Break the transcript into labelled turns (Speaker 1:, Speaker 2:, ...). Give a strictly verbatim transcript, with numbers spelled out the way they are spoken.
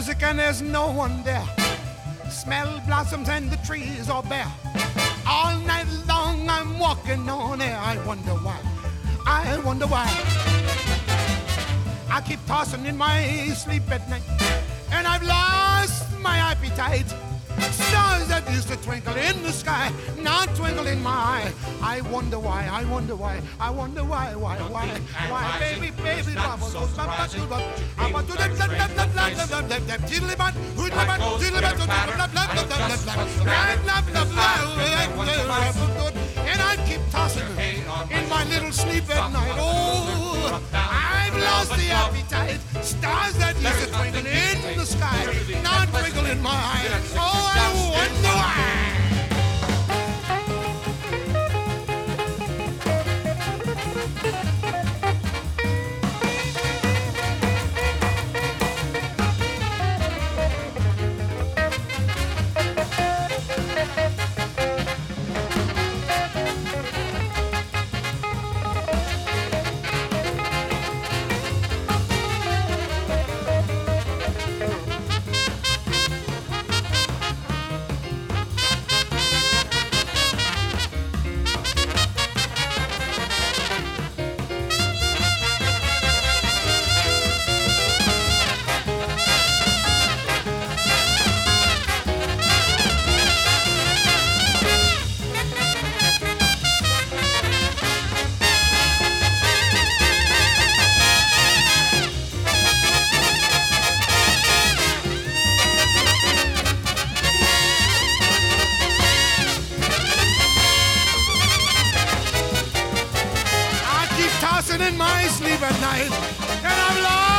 Speaker 1: music and there's no one there. Smell blossoms and the trees are bare. All night long I'm walking on air. I wonder why, I wonder why. I keep tossing in my sleep at night, and I've lost my appetite. Stars that used to twinkle in the sky now twinkle in my eye. I wonder why, I wonder why, I wonder why, why, why, why, baby, baby, bubble goes my butt to the I'm to the blah blah blah blah blah blah blah tiddly blah blah blah blah blah blah blah blah. And I keep tossing in my little sleep at night. Oh, I've lost the appetite. Stars that used to twinkle in the sky now twinkle in my eye. Oh, I wonder why. In my sleep at night, and I'm lost.